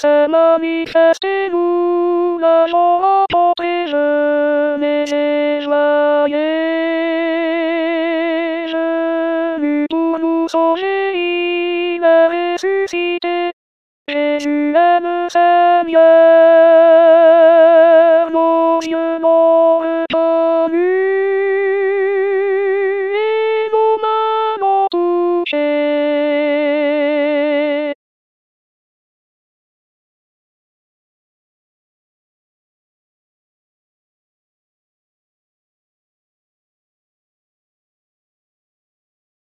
ça manifestez-vous la joie portée jeunesse et joyeuse. Lui pour nous sauver, il a ressuscité. Jésus est le Seigneur.